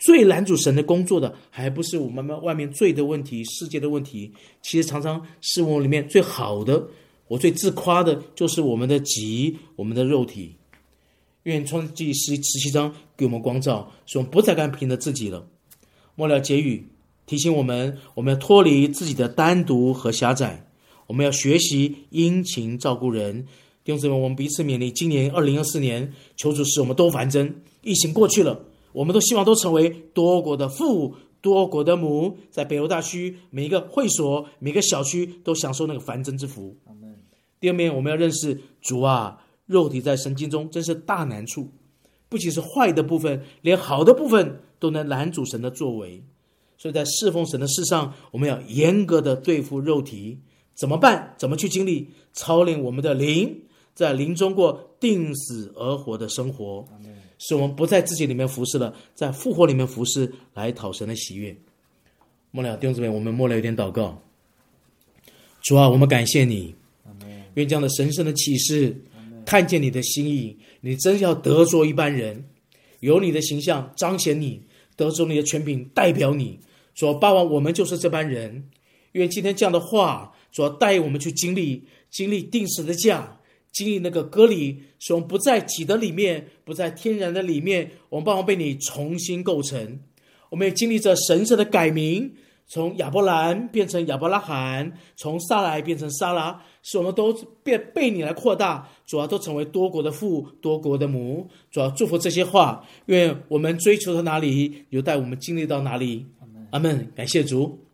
最拦阻神的工作的，还不是我们外面罪的问题、世界的问题，其实常常是我里面最好的，我最自夸的，就是我们的己、我们的肉体。愿创世纪17章给我们光照，使我们不再敢凭着自己了。末了结语，提醒我们要脱离自己的单独和狭窄，我们要学习殷勤照顾人。弟兄姊妹，我们彼此勉励，今年2024年，求主使我们都繁增。疫情过去了，我们都希望都成为多国的父、多国的母，在北欧大区每一个会所、每个小区都享受那个繁增之福。第二面，我们要认识主啊，肉体在圣经中真是大难处，不仅是坏的部分，连好的部分都能拦阻神的作为。所以在侍奉神的事上，我们要严格的对付肉体。怎么办？怎么去经历操练我们的灵，在灵中过定死而活的生活，使我们不在自己里面服侍了，在复活里面服侍，来讨神的喜悦。末了，弟兄姊妹，我们末了有点祷告。主啊，我们感谢你，愿这样的神圣的启示，看见你的心意，你真要得着一般人，有你的形象彰显你，得着你的权柄代表你。主啊，盼望我们就是这般人。愿今天这样的话，主要带我们去经历定时的价，经历那个割礼，使我们不在己的里面，不在天然的里面，我们盼望被你重新构成。我们也经历着神圣的改名，从亚伯兰变成亚伯拉罕，从撒来变成撒拉，使我们都被你来扩大，主要都成为多国的父、多国的母。主要祝福这些话，愿我们追求到哪里，有带我们经历到哪里。阿们，感谢主。